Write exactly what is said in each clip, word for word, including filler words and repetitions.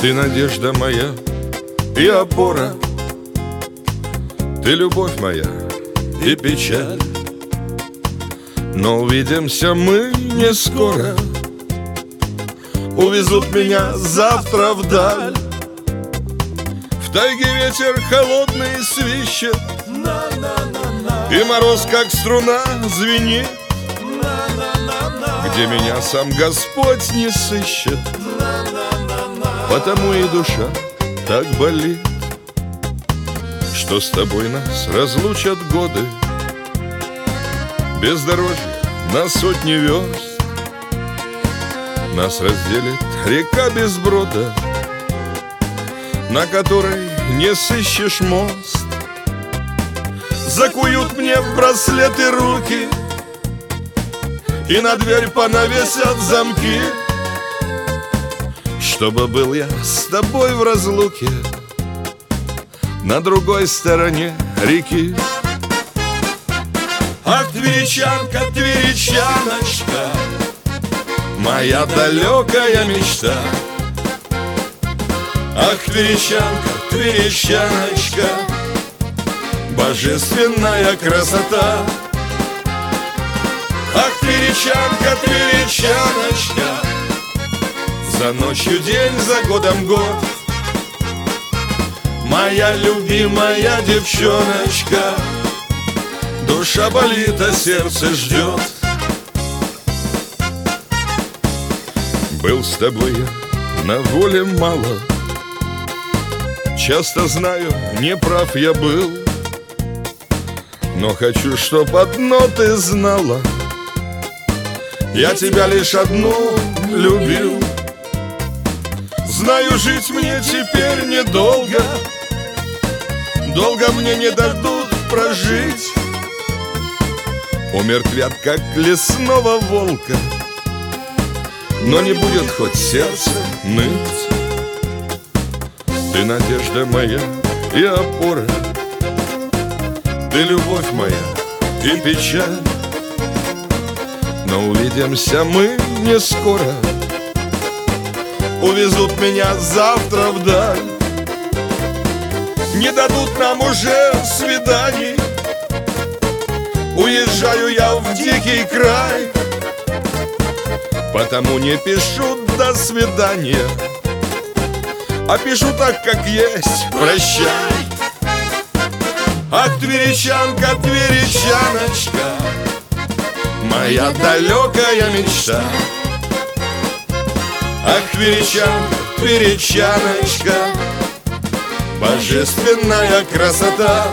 Ты надежда моя и опора, ты любовь моя и печаль. Но увидимся мы не скоро, увезут меня завтра вдаль. В тайге ветер холодный свищет, и мороз, как струна, звенит. Где меня сам Господь не сыщет, потому и душа так болит, что с тобой нас разлучат годы. Бездорожье на сотни верст, нас разделит река без брода, на которой не сыщешь мост. Закуют мне в браслеты руки и на дверь понавесят замки, чтобы был я с тобой в разлуке на другой стороне реки. Ах, тверичанка, тверичаночка, моя далекая мечта. Ах, тверичанка, тверичаночка, божественная красота. Ах, тверичанка, тверичаночка, за ночью день, за годом год, моя любимая девчоночка. Душа болит, а сердце ждет. Был с тобой я на воле мало, часто знаю, не прав я был, но хочу, чтоб одно ты знала: я тебя лишь одну любил. Знаю, жить мне теперь недолго, долго мне не дадут прожить. Умертвят, как лесного волка, но не будет хоть сердце ныть. Ты надежда моя и опора, ты любовь моя и печаль. Но увидимся мы не скоро, увезут меня завтра вдаль. Не дадут нам уже свиданий, уезжаю я в дикий край. Потому не пишу «до свидания», а пишу так, как есть: прощай. Ах, тверичанка, тверичаночка, моя далекая мечта. Ах, тверичанка, тверичаночка, божественная красота.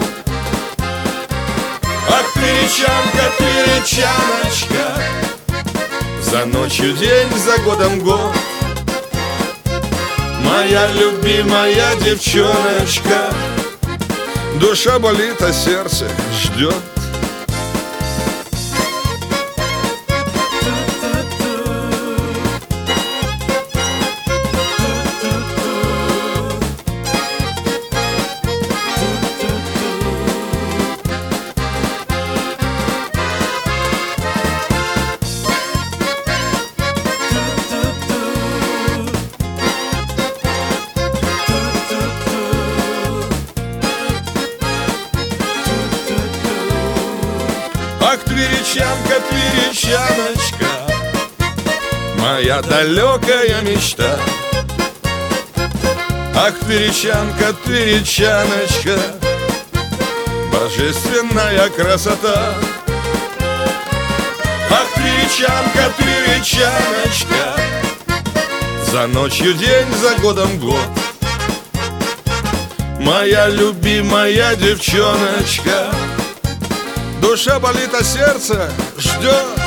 Ах, тверичанка, тверичаночка, за ночью день, за годом год, моя любимая девчоночка. Душа болит, а сердце ждет. Ах, тверичанка, тверичаночка, моя далекая мечта. Ах, тверичанка, тверичаночка, божественная красота. Ах, тверичанка, тверичаночка, за ночью день, за годом год, моя любимая девчоночка. Душа болит, а сердце ждет.